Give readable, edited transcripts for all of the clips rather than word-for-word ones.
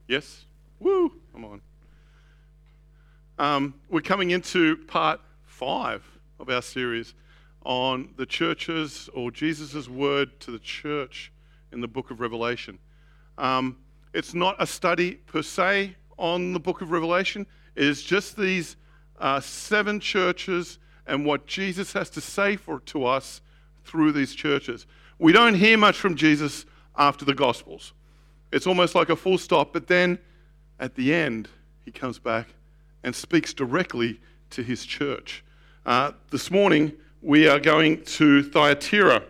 Yes? Woo! Come on. We're coming into part 5 of our series on the churches or Jesus' word to the church in the book of Revelation. It's not a study per se on the book of Revelation. It is just these 7 churches and what Jesus has to say to us through these churches. We don't hear much from Jesus after the Gospels. It's almost like a full stop, but then at the end, he comes back and speaks directly to his church. This morning, we are going to Thyatira,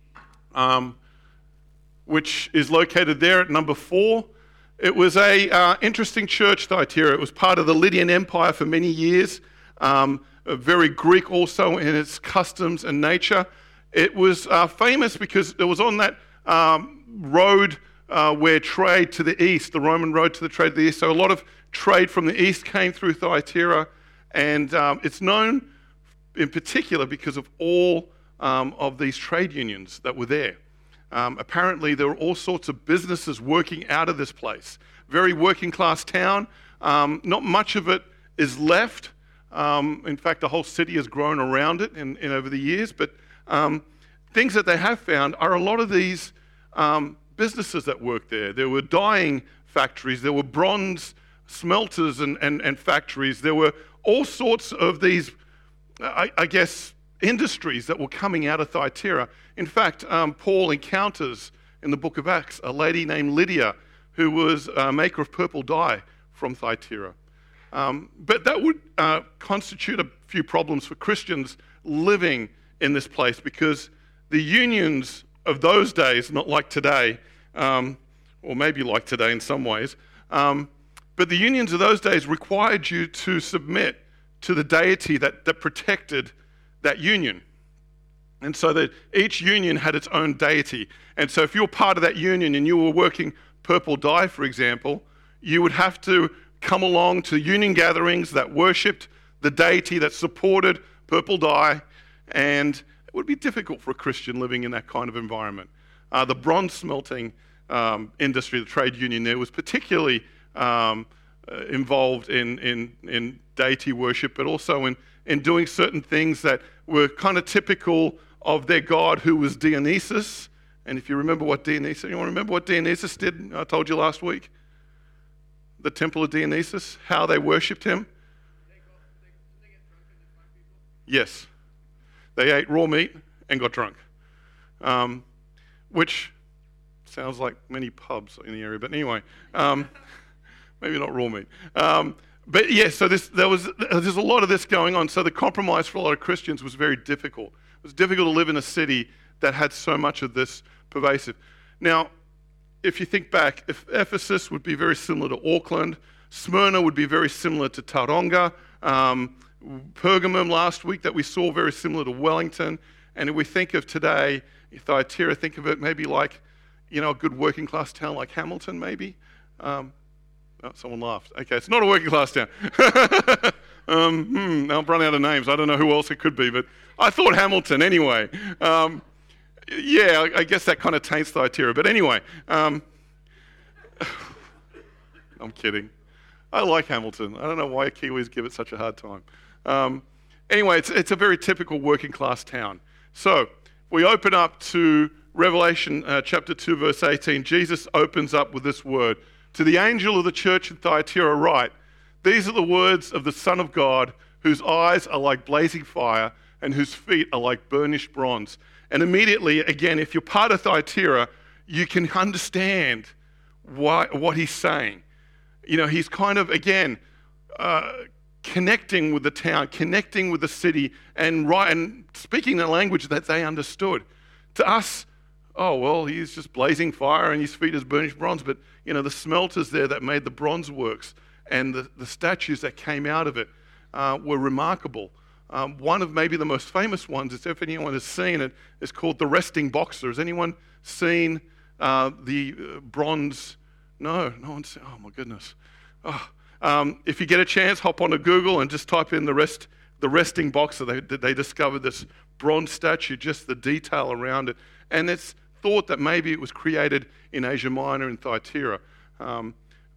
which is located there at number 4. It was a interesting church, Thyatira. It was part of the Lydian Empire for many years, very Greek also in its customs and nature. It was famous because it was on that road where trade to the east, the Roman road to the trade to the east. So a lot of trade from the east came through Thyatira, and it's known in particular because of all of these trade unions that were there. Apparently, there were all sorts of businesses working out of this place. Very working class town. Not much of it is left. In fact, the whole city has grown around it in over the years. But things that they have found are a lot of these businesses that work there. There were dyeing factories. There were bronze smelters and factories. There were all sorts of these, I guess, industries that were coming out of Thyatira. In fact, Paul encounters in the book of Acts a lady named Lydia who was a maker of purple dye from Thyatira. But that would constitute a few problems for Christians living in this place, because the unions of those days, not like today, or maybe like today in some ways, but the unions of those days required you to submit to the deity that protected that union. And so that each union had its own deity. And so if you were part of that union and you were working purple dye, for example, you would have to come along to union gatherings that worshipped the deity that supported purple dye, and it would be difficult for a Christian living in that kind of environment. The bronze smelting industry, the trade union there, was particularly involved in deity worship, but also in doing certain things that were kind of typical of their god, who was Dionysus. And if you remember what Dionysus, anyone remember what Dionysus did? I told you last week. The temple of Dionysus, how they worshipped him. They get drunk and find people? Yes. They ate raw meat and got drunk. Which sounds like many pubs in the area, but anyway, maybe not raw meat. But yeah, so there's a lot of this going on. So the compromise for a lot of Christians was very difficult. It was difficult to live in a city that had so much of this pervasive. Now, if you think back, if Ephesus would be very similar to Auckland, Smyrna would be very similar to Tauranga, Pergamum last week that we saw very similar to Wellington, and if we think of today, Thyatira, think of it maybe like, a good working class town like Hamilton, maybe. Oh, someone laughed. Okay, it's not a working class town. I've run out of names. I don't know who else it could be, but I thought Hamilton anyway. Yeah, I guess that kind of taints Thyatira. But anyway, I'm kidding. I like Hamilton. I don't know why Kiwis give it such a hard time. Anyway, it's a very typical working class town. So we open up to Revelation chapter 2, verse 18. Jesus opens up with this word. To the angel of the church in Thyatira write, these are the words of the Son of God, whose eyes are like blazing fire and whose feet are like burnished bronze. And immediately, again, if you're part of Thyatira, you can understand what he's saying. He's kind of, again, connecting with the town, connecting with the city, and speaking a language that they understood. To us, oh, well, he's just blazing fire and his feet is burnished bronze. But, the smelters there that made the bronze works and the statues that came out of it were remarkable. One of maybe the most famous ones, if anyone has seen it, is called the Resting Boxer. Has anyone seen the bronze? No one's seen. Oh, my goodness. If you get a chance, hop onto Google and just type in the Resting Boxer. They discovered this bronze statue, just the detail around it. And it's thought that maybe it was created in Asia Minor in Thyatira. But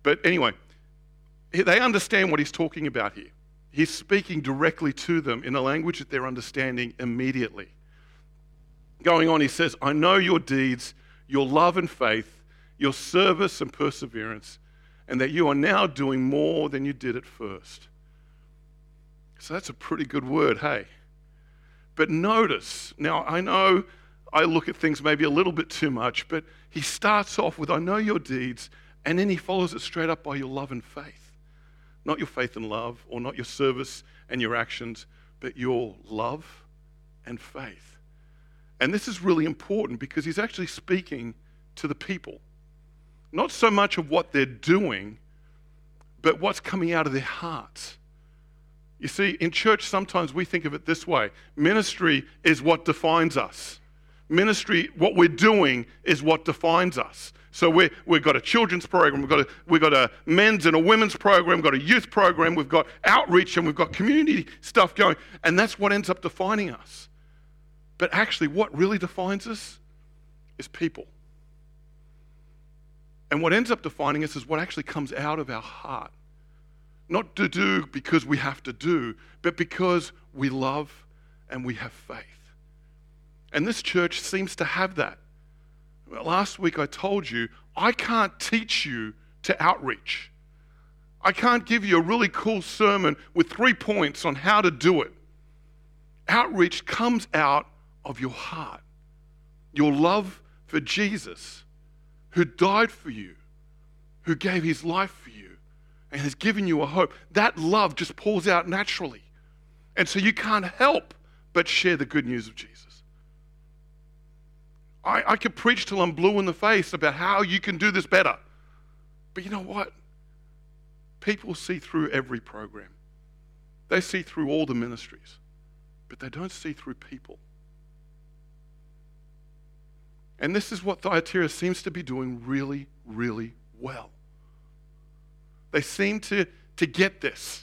But anyway, they understand what he's talking about here. He's speaking directly to them in a language that they're understanding immediately. Going on, he says, I know your deeds, your love and faith, your service and perseverance, and that you are now doing more than you did at first. So that's a pretty good word, hey? But notice, now I know I look at things maybe a little bit too much, but he starts off with, I know your deeds, and then he follows it straight up by your love and faith. Not your faith and love, or not your service and your actions, but your love and faith. And this is really important because he's actually speaking to the people. Not so much of what they're doing, but what's coming out of their hearts. You see, in church, sometimes we think of it this way. Ministry is what defines us. Ministry, what we're doing, is what defines us. So we've got a children's program, we've got a men's and a women's program, we've got a youth program, we've got outreach, and we've got community stuff going. And that's what ends up defining us. But actually, what really defines us is people. And what ends up defining us is what actually comes out of our heart. Not to do because we have to do, but because we love and we have faith. And this church seems to have that. Last week I told you, I can't teach you to outreach. I can't give you a really cool sermon with 3 points on how to do it. Outreach comes out of your heart. Your love for Jesus, who died for you, who gave his life for you, and has given you a hope. That love just pours out naturally. And so you can't help but share the good news of Jesus. I could preach till I'm blue in the face about how you can do this better. But you know what? People see through every program. They see through all the ministries. But they don't see through people. And this is what Thyatira seems to be doing really, really well. They seem to get this.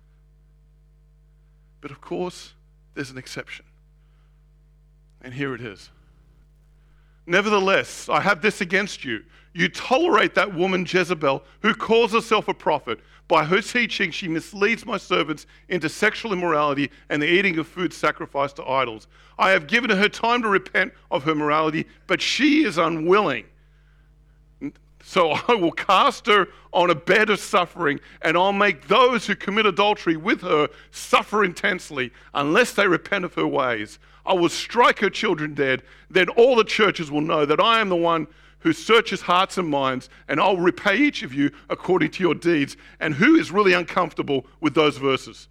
But of course, there's an exception. And here it is. Nevertheless, I have this against you. You tolerate that woman Jezebel, who calls herself a prophet. By her teaching, she misleads my servants into sexual immorality and the eating of food sacrificed to idols. I have given her time to repent of her morality, but she is unwilling. So I will cast her on a bed of suffering, and I'll make those who commit adultery with her suffer intensely unless they repent of her ways. I will strike her children dead. Then all the churches will know that I am the one who searches hearts and minds, and I'll repay each of you according to your deeds. And who is really uncomfortable with those verses?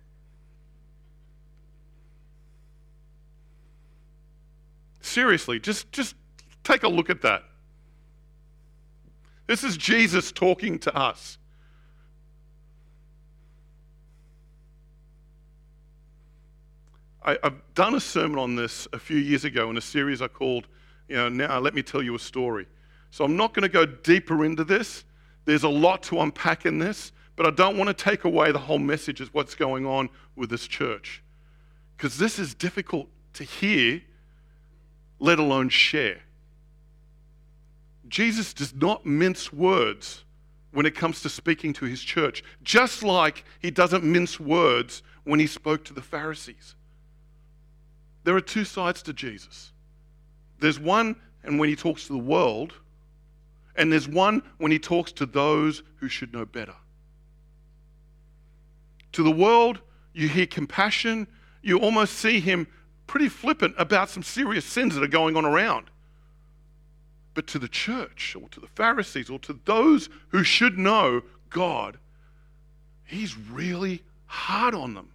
Seriously, just take a look at that. This is Jesus talking to us. I've done a sermon on this a few years ago in a series I called, Now Let Me Tell You a Story. So I'm not going to go deeper into this. There's a lot to unpack in this, but I don't want to take away the whole message of what's going on with this church. Because this is difficult to hear, let alone share. Jesus does not mince words when it comes to speaking to his church, just like he doesn't mince words when he spoke to the Pharisees. There are two sides to Jesus. There's one and when he talks to the world, and there's one when he talks to those who should know better. To the world, you hear compassion, you almost see him pretty flippant about some serious sins that are going on around. But to the church, or to the Pharisees, or to those who should know God, he's really hard on them.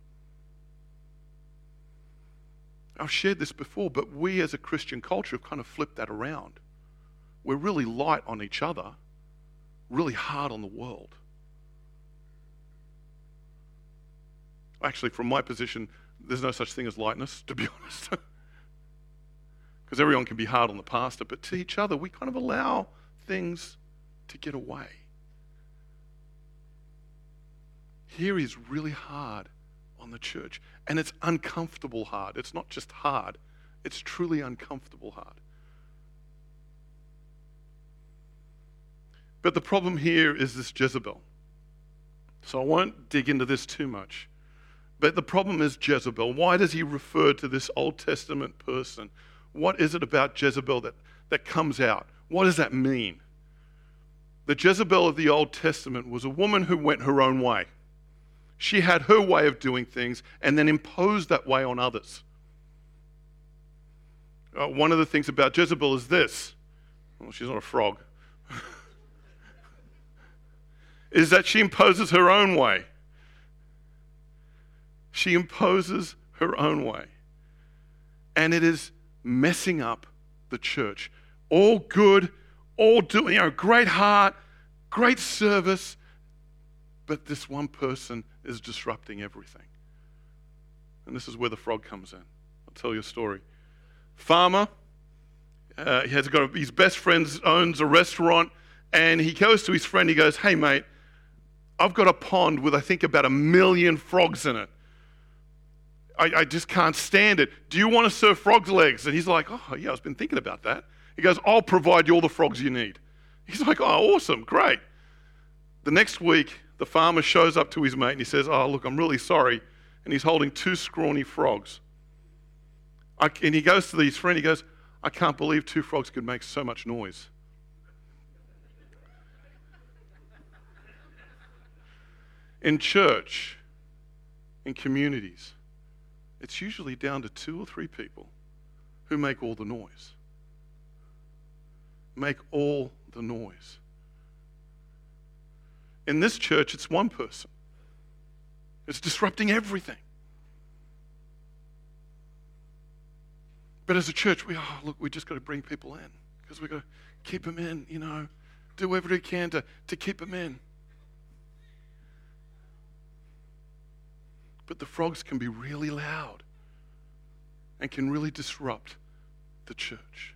I've shared this before, but we as a Christian culture have kind of flipped that around. We're really light on each other, really hard on the world. Actually, from my position, there's no such thing as lightness, to be honest. Because everyone can be hard on the pastor, but to each other, we kind of allow things to get away. Here he's really hard on the church. And it's uncomfortable hard. It's not just hard. It's truly uncomfortable hard. But the problem here is this Jezebel. So I won't dig into this too much. But the problem is Jezebel. Why does he refer to this Old Testament person? What is it about Jezebel that comes out? What does that mean? The Jezebel of the Old Testament was a woman who went her own way. She had her way of doing things and then imposed that way on others. One of the things about Jezebel is this. Well, she's not a frog. Is that she imposes her own way. She imposes her own way. And it is messing up the church. All good, all doing, great heart, great service, but this one person is disrupting everything. And this is where the frog comes in. I'll tell you a story. Farmer, his best friend owns a restaurant, and he goes to his friend, he goes, "Hey mate, I've got a pond with I think about 1 million frogs in it. I just can't stand it. Do you want to serve frog's legs?" And he's like, "Oh yeah, I've been thinking about that." He goes, "I'll provide you all the frogs you need." He's like, "Oh, awesome, great." The next week, the farmer shows up to his mate and he says, "Oh, look, I'm really sorry." And he's holding 2 scrawny frogs. And he goes to his friend, he goes, "I can't believe 2 frogs could make so much noise." In church, in communities, it's usually down to 2 or 3 people who make all the noise. Make all the noise. In this church, it's one person. It's disrupting everything. But as a church, we just got to bring people in because we've got to keep them in, do whatever we can to keep them in. But the frogs can be really loud and can really disrupt the church.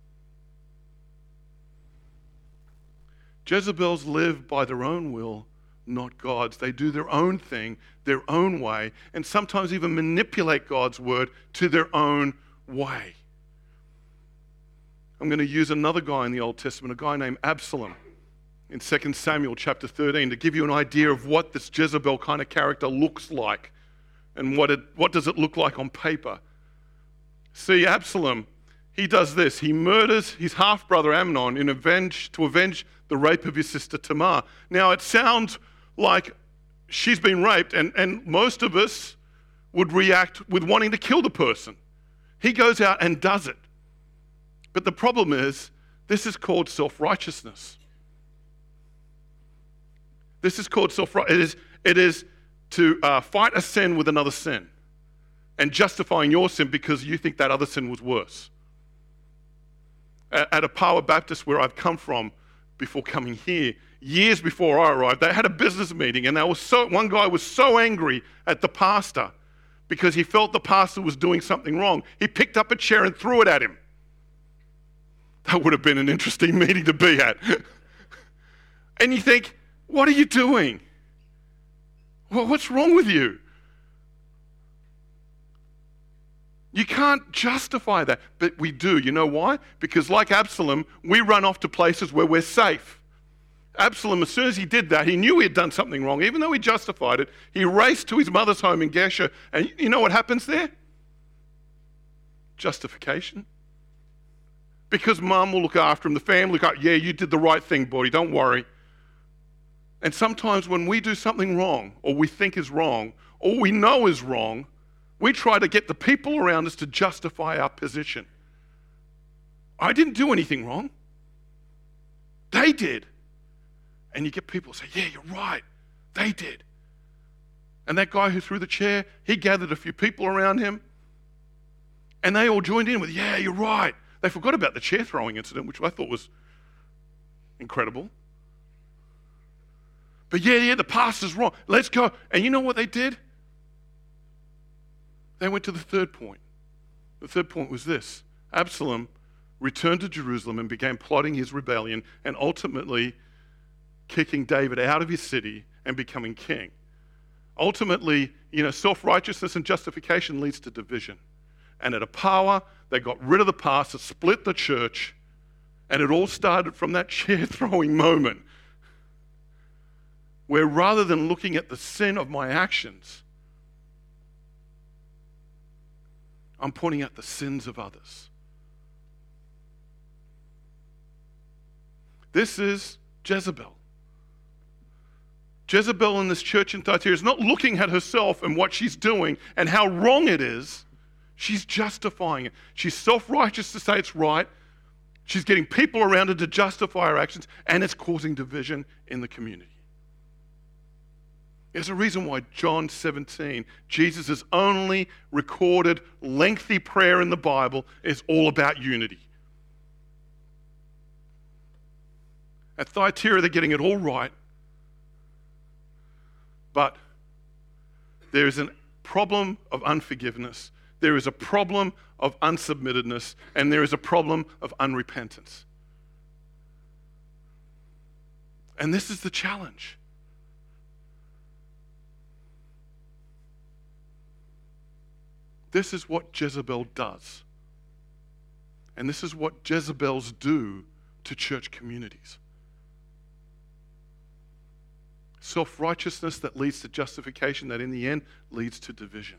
Jezebels live by their own will, not God's. They do their own thing, their own way, and sometimes even manipulate God's word to their own way. I'm going to use another guy in the Old Testament, a guy named Absalom, in 2 Samuel chapter 13, to give you an idea of what this Jezebel kind of character looks like and what does it look like on paper. See, Absalom, he does this. He murders his half-brother Amnon to avenge the rape of his sister Tamar. Now, it sounds like she's been raped, and most of us would react with wanting to kill the person. He goes out and does it. But the problem is, this is called self-righteousness. This is called self-righteousness. It is to fight a sin with another sin and justifying your sin because you think that other sin was worse. At a Power Baptist where I've come from before coming here, years before I arrived, they had a business meeting, and one guy was so angry at the pastor because he felt the pastor was doing something wrong. He picked up a chair and threw it at him. That would have been an interesting meeting to be at. And you think, what are you doing? Well, what's wrong with you? You can't justify that, but we do. You know why? Because like Absalom, we run off to places where we're safe. Absalom, as soon as he did that, he knew he had done something wrong. Even though he justified it, he raced to his mother's home in Geshur, and you know what happens there? Justification. Because mom will look after him, the family look after him. Yeah, you did the right thing, buddy, don't worry. And sometimes when we do something wrong, or we think is wrong, or we know is wrong, we try to get the people around us to justify our position. I didn't do anything wrong. They did. And you get people say, yeah, you're right. They did. And that guy who threw the chair, he gathered a few people around him, and they all joined in with, yeah, you're right. They forgot about the chair throwing incident, which I thought was incredible. But yeah, the pastor's wrong. Let's go. And you know what they did? They went to the third point. The third point was this. Absalom returned to Jerusalem and began plotting his rebellion and ultimately kicking David out of his city and becoming king. Ultimately, self-righteousness and justification leads to division. And at a power, they got rid of the pastor, split the church, and it all started from that chair-throwing moment where rather than looking at the sin of my actions, I'm pointing out the sins of others. This is Jezebel. Jezebel in this church in Thyatira is not looking at herself and what she's doing and how wrong it is. She's justifying it. She's self-righteous to say it's right. She's getting people around her to justify her actions, and it's causing division in the community. There's a reason why John 17, Jesus' only recorded lengthy prayer in the Bible, is all about unity. At Thyatira, they're getting it all right, but there is a problem of unforgiveness, there is a problem of unsubmittedness, and there is a problem of unrepentance. And this is the challenge. This is what Jezebel does. And this is what Jezebels do to church communities. Self-righteousness that leads to justification, that in the end leads to division.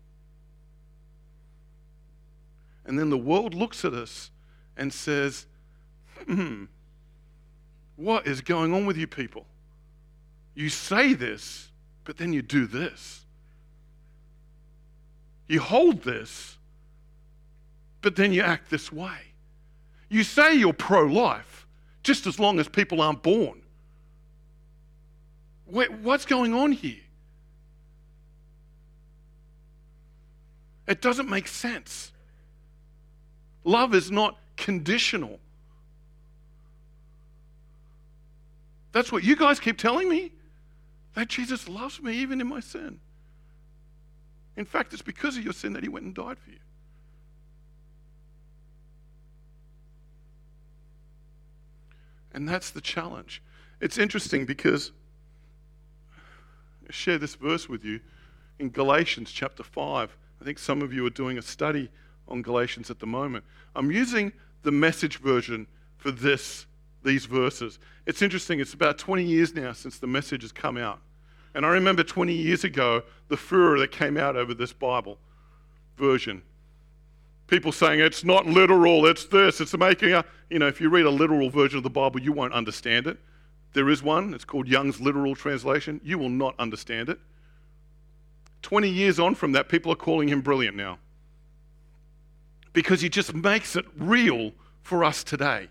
And then the world looks at us and says, what is going on with you people? You say this, but then you do this. You hold this, but then you act this way. You say you're pro-life, just as long as people aren't born. What's going on here? It doesn't make sense. Love is not conditional. That's what you guys keep telling me, that Jesus loves me even in my sin. In fact, it's because of your sin that he went and died for you. And that's the challenge. It's interesting because I share this verse with you in Galatians chapter 5. I think some of you are doing a study on Galatians at the moment. I'm using the Message version for these verses. It's interesting, it's about 20 years now since the Message has come out. And I remember 20 years ago, the furor that came out over this Bible version. People saying, it's not literal, it's this, it's making a... if you read a literal version of the Bible, you won't understand it. There is one, it's called Young's Literal Translation. You will not understand it. 20 years on from that, people are calling him brilliant now. Because he just makes it real for us today.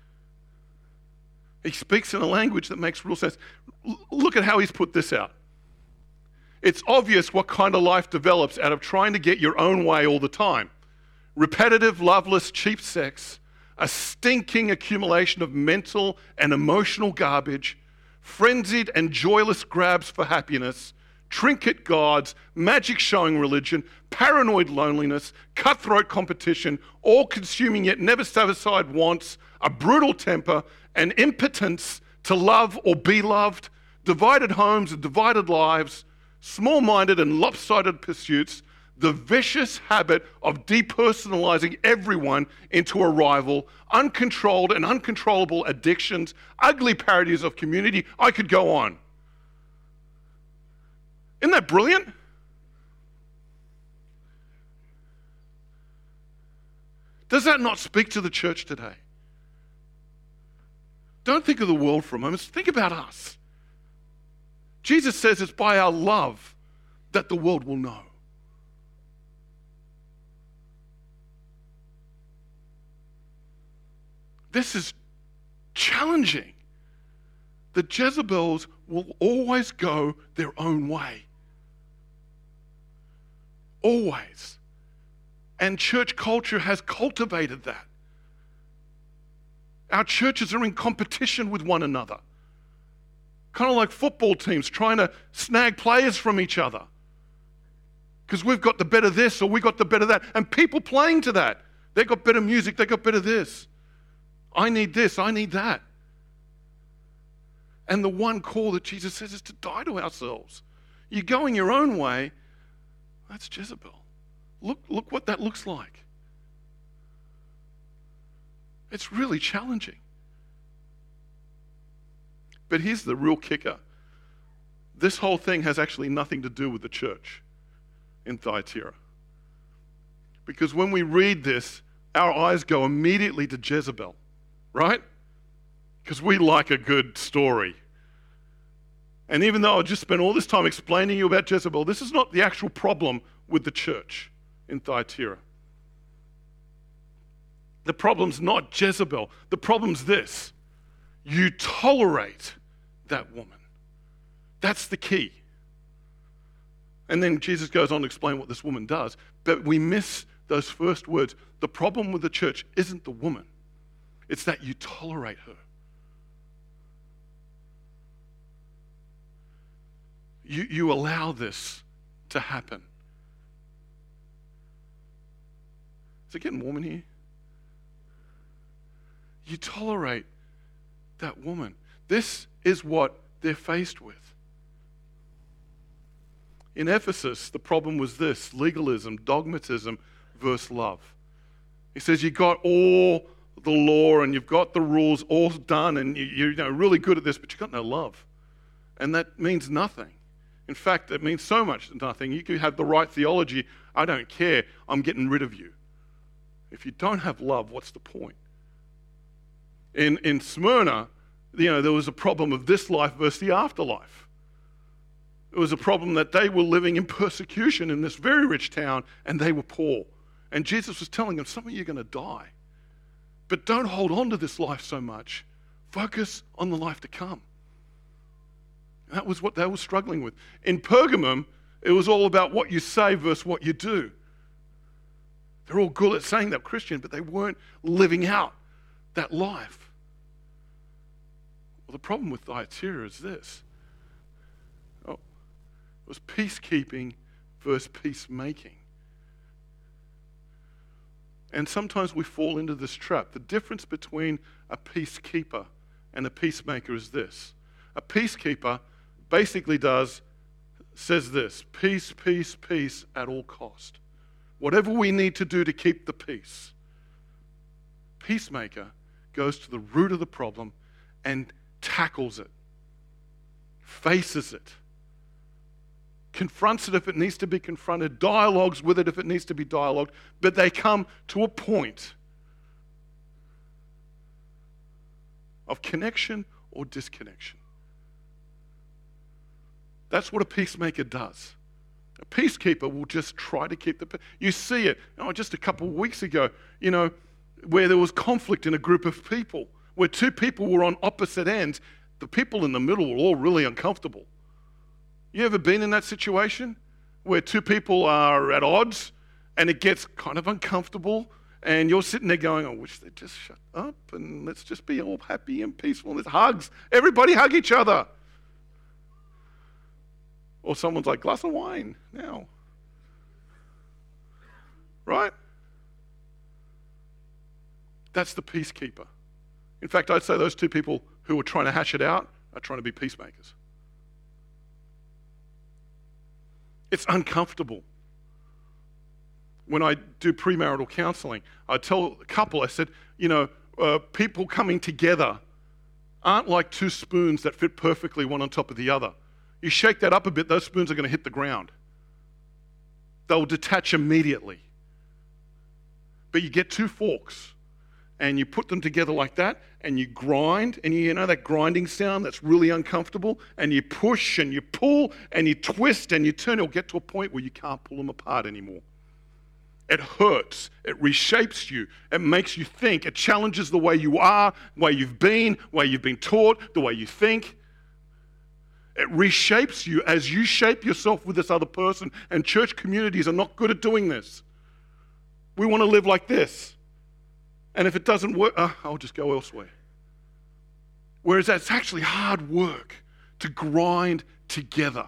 He speaks in a language that makes real sense. Look at how he's put this out. It's obvious what kind of life develops out of trying to get your own way all the time. Repetitive, loveless, cheap sex, a stinking accumulation of mental and emotional garbage, frenzied and joyless grabs for happiness, trinket gods, magic showing religion, paranoid loneliness, cutthroat competition, all-consuming yet never satisfied wants, a brutal temper, an impotence to love or be loved, divided homes and divided lives, small-minded and lopsided pursuits, the vicious habit of depersonalizing everyone into a rival, uncontrolled and uncontrollable addictions, ugly parodies of community. I could go on. Isn't that brilliant? Does that not speak to the church today? Don't think of the world for a moment. Think about us. Jesus says it's by our love that the world will know. This is challenging. The Jezebels will always go their own way. Always. And church culture has cultivated that. Our churches are in competition with one another. Kind of like football teams trying to snag players from each other. Because we've got the better this or we got the better that. And people playing to that. They got better music, they got better this. I need this, I need that. And the one call that Jesus says is to die to ourselves. You're going your own way, that's Jezebel. Look what that looks like. It's really challenging. But here's the real kicker. this whole thing has actually nothing to do with the church in Thyatira. Because when we read this, our eyes go immediately to Jezebel, right? Because we like a good story. And even though I just spent all this time explaining to you about Jezebel, this is not the actual problem with the church in Thyatira. The problem's not Jezebel. The problem's this. You tolerate that woman. That's the key. And then Jesus goes on to explain what this woman does. But we miss those first words. The problem with the church isn't the woman. It's that you tolerate her. You allow this to happen. Is it getting warm in here? You tolerate that woman. This is what they're faced with. In Ephesus, the problem was this: legalism, dogmatism versus love. He says you got all the law and you've got the rules all done and you're really good at this, but you've got no love. And that means nothing. In fact, it means so much nothing. You could have the right theology. I don't care. I'm getting rid of you. If you don't have love, what's the point? In Smyrna, there was a problem of this life versus the afterlife. It was a problem that they were living in persecution in this very rich town and they were poor. And Jesus was telling them, some of you are going to die. But don't hold on to this life so much. Focus on the life to come. That was what they were struggling with. In Pergamum, it was all about what you say versus what you do. They're all good at saying they're Christian, but they weren't living out that life. Well, the problem with Thyatira is this. It was peacekeeping versus peacemaking. And sometimes we fall into this trap. The difference between a peacekeeper and a peacemaker is this. A peacekeeper basically says this: peace, peace, peace at all cost. Whatever we need to do to keep the peace. Peacemaker goes to the root of the problem and tackles it, faces it, confronts it if it needs to be confronted, dialogues with it if it needs to be dialogued, but they come to a point of connection or disconnection. That's what a peacemaker does. A peacekeeper will just try to keep the peace. You see it, just a couple of weeks ago, where there was conflict in a group of people, where two people were on opposite ends. The people in the middle were all really uncomfortable. You ever been in that situation where two people are at odds and it gets kind of uncomfortable and you're sitting there going, I wish they'd just shut up and let's just be all happy and peaceful. There's hugs. Everybody hug each other. Or someone's like, glass of wine now. Right? That's the peacekeeper. In fact, I'd say those two people who are trying to hash it out are trying to be peacemakers. It's uncomfortable. When I do premarital counseling, I tell a couple, I said, people coming together aren't like two spoons that fit perfectly one on top of the other. You shake that up a bit, those spoons are going to hit the ground. They'll detach immediately. But you get two forks and you put them together like that and you grind, and you know that grinding sound that's really uncomfortable, and you push and you pull and you twist and you turn. It'll get to a point where you can't pull them apart anymore. It hurts. It reshapes you. It makes you think. It challenges the way you are, the way you've been taught, the way you think. It reshapes you as you shape yourself with this other person, and church communities are not good at doing this. We want to live like this. And if it doesn't work, I'll just go elsewhere. Whereas that's actually hard work to grind together.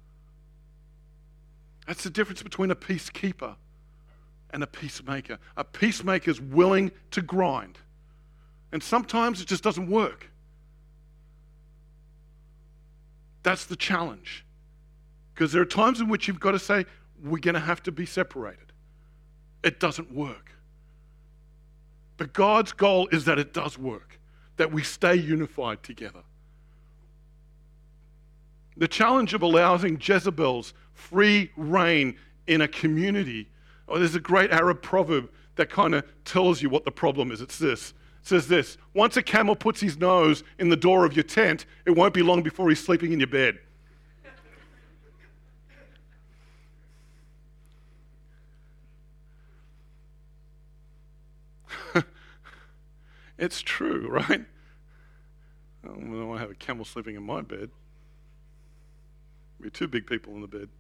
That's the difference between a peacekeeper and a peacemaker. A peacemaker is willing to grind. And sometimes it just doesn't work. That's the challenge. Because there are times in which you've got to say, we're going to have to be separated. It doesn't work. But God's goal is that it does work, that we stay unified together. The challenge of allowing Jezebels free reign in a community. Oh, there's a great Arab proverb that kind of tells you what the problem is. It's this. It says this: once a camel puts his nose in the door of your tent, it won't be long before he's sleeping in your bed. It's true, right? I don't want to have a camel sleeping in my bed. Be two big people in the bed.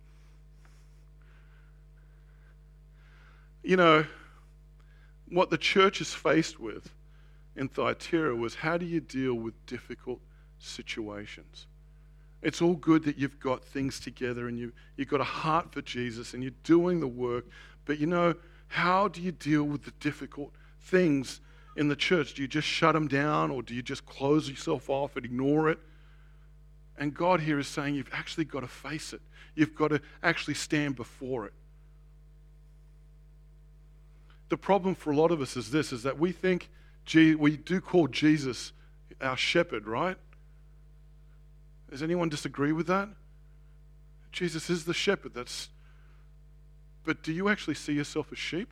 You know, what the church is faced with in Thyatira was, how do you deal with difficult situations? It's all good that you've got things together and you've got a heart for Jesus and you're doing the work, but you know, how do you deal with the difficult things in the church? Do you just shut them down, or do you just close yourself off and ignore it? And God here is saying you've actually got to face it. You've got to actually stand before it. The problem for a lot of us is this, is that we think we do call Jesus our shepherd, right? Does anyone disagree with that? Jesus is the shepherd. But do you actually see yourself as sheep?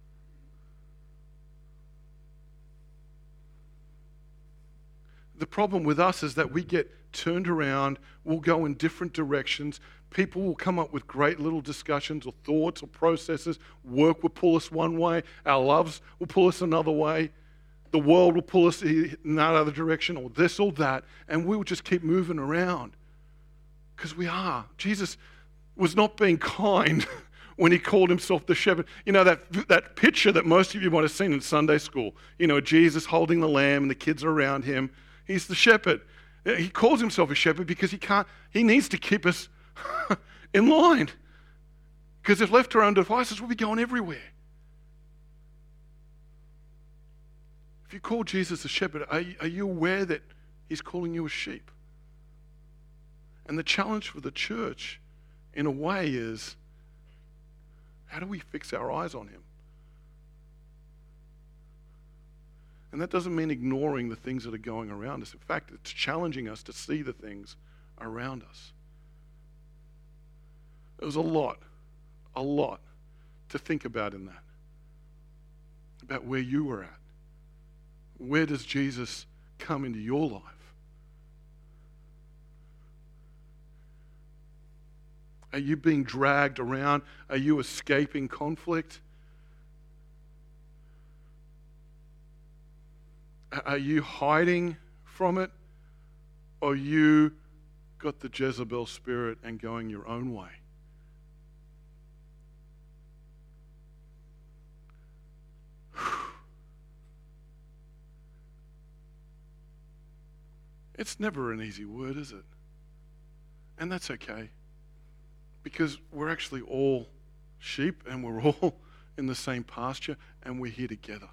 The problem with us is that we get turned around, we'll go in different directions. People will come up with great little discussions or thoughts or processes. Work will pull us one way. Our loves will pull us another way. The world will pull us in that other direction, or this or that. And we will just keep moving around. Because we are. Jesus was not being kind when he called himself the shepherd. You know, that picture that most of you might have seen in Sunday school. You know, Jesus holding the lamb and the kids are around him. He's the shepherd. He calls himself a shepherd because he needs to keep us in line. Because if left to our own devices, we'll be going everywhere. If you call Jesus a shepherd, are you aware that he's calling you a sheep? And the challenge for the church, in a way, is how do we fix our eyes on him? And that doesn't mean ignoring the things that are going around us. In fact, it's challenging us to see the things around us. There was a lot to think about in that. About where you were at. Where does Jesus come into your life? Are you being dragged around? Are you escaping conflict? Are you hiding from it? Or you got the Jezebel spirit and going your own way? It's never an easy word, is it? And that's okay. Because we're actually all sheep and we're all in the same pasture and we're here together.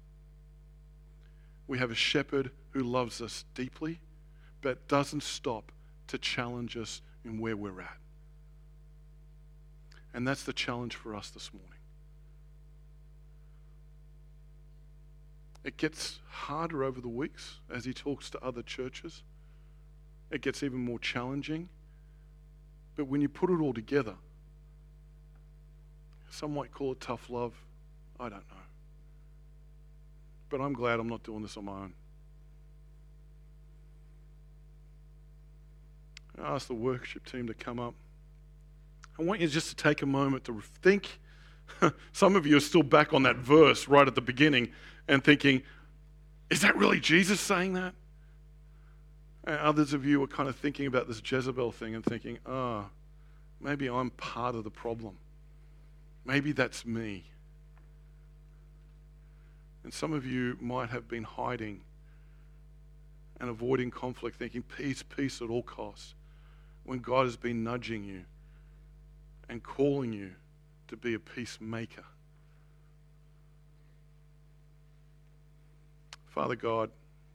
We have a shepherd who loves us deeply, but doesn't stop to challenge us in where we're at. And that's the challenge for us this morning. It gets harder over the weeks as he talks to other churches. It gets even more challenging. But when you put it all together, some might call it tough love. I don't know. But I'm glad I'm not doing this on my own. I asked the worship team to come up. I want you just to take a moment to think. Some of you are still back on that verse right at the beginning and thinking, is that really Jesus saying that? And others of you are kind of thinking about this Jezebel thing and thinking, maybe I'm part of the problem. Maybe that's me. And some of you might have been hiding and avoiding conflict, thinking peace, peace at all costs, when God has been nudging you and calling you to be a peacemaker. Father God,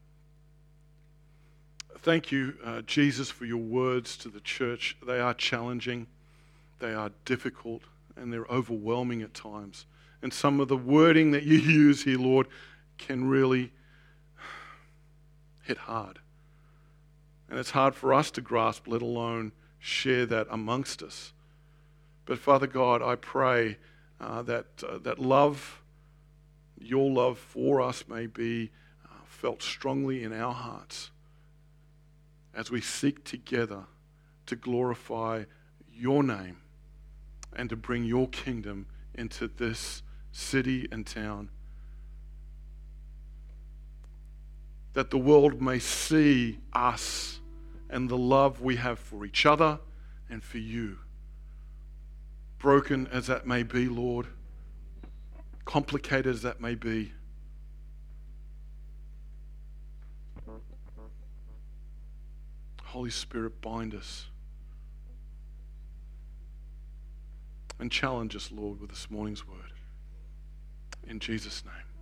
thank you, Jesus, for your words to the church. They are challenging, they are difficult, and they're overwhelming at times. And some of the wording that you use here, Lord, can really hit hard. And it's hard for us to grasp, let alone share that amongst us. But Father God, I pray that love, your love for us may be felt strongly in our hearts as we seek together to glorify your name and to bring your kingdom into this city and town. That the world may see us and the love we have for each other and for you. Broken as that may be, Lord, complicated as that may be, Holy Spirit, bind us and challenge us, Lord, with this morning's word. In Jesus' name.